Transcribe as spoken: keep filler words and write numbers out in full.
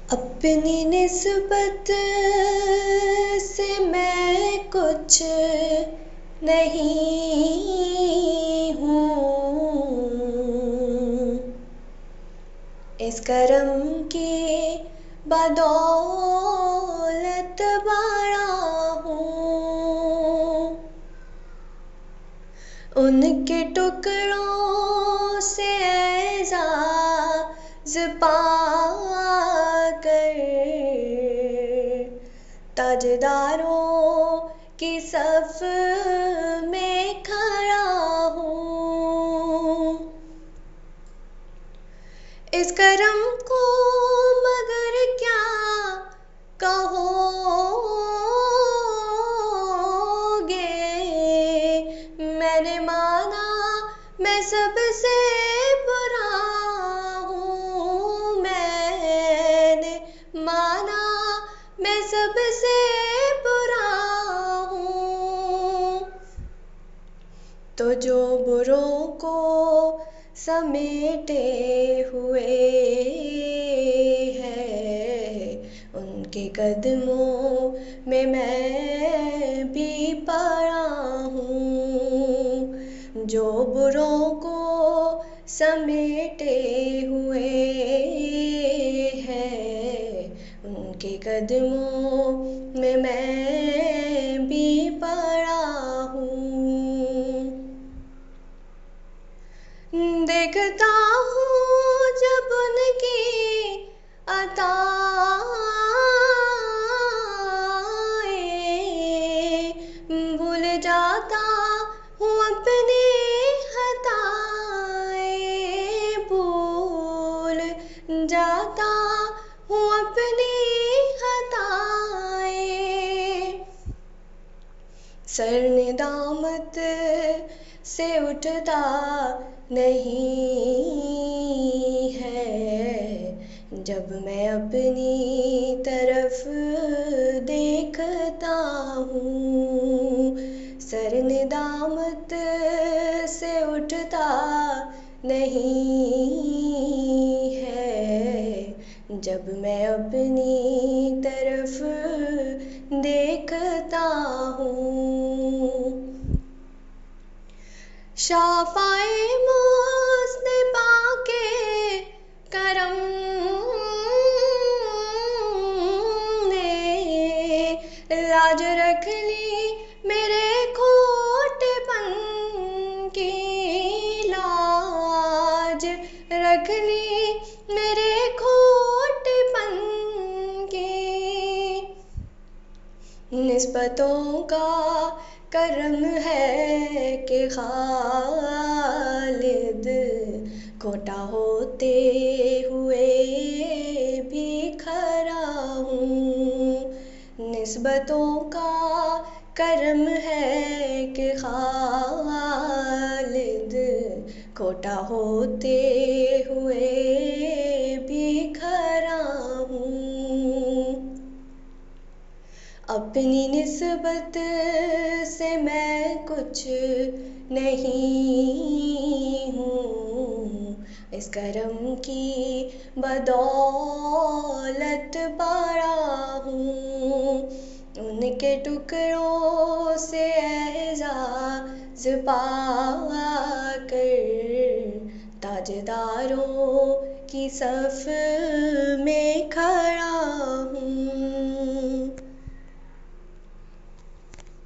अपनी निस्बत से मैं कुछ नहीं हूँ, इस करम की बदौलत बड़ा हूँ। उनके टुकड़ों से एजाज़ पाकर ताजदारों की सफ में खड़ा हूँ। इस करम को मगर क्या कहोगे, मैंने माना मैं सबसे बुरा हूँ, मैंने माना मैं सबसे बुरा हूँ। तो जो बुरों को समेटे हुए है, उनके कदमों में मैं भी पड़ा हूँ। जो बुरों को समेटे हुए है, उनके कदमों में मैं भी पड़ा हूँ। देखता हूँ जब उनकी अताएं, भूल जाता हूँ अपनी खताएं, भूल जाता हूँ अपनी खताएं। सर निदामत से उठता नहीं है, जब मैं अपनी तरफ देखता हूँ। सर निदामत से उठता नहीं है, जब मैं अपनी तरफ देखता हूँ। शाफ़ाए मुज़्तफ़ा के करम ने लाज रख ली मेरे खोटेपन की, लाज रख ली मेरे खोटेपन की। निस्बतों का करम है कि खालिद खोटा होते हुए भी खरा हूँ। निस्बतों का करम है कि खालिद खोटा होते हुए भी खरा हूँ। अपनी निस्बत से मैं कुछ नहीं हूँ, इस करम की बदौलत बड़ा हूँ। उनके टुकड़ों से एजाज़ पाकर ताजदारों की सफ में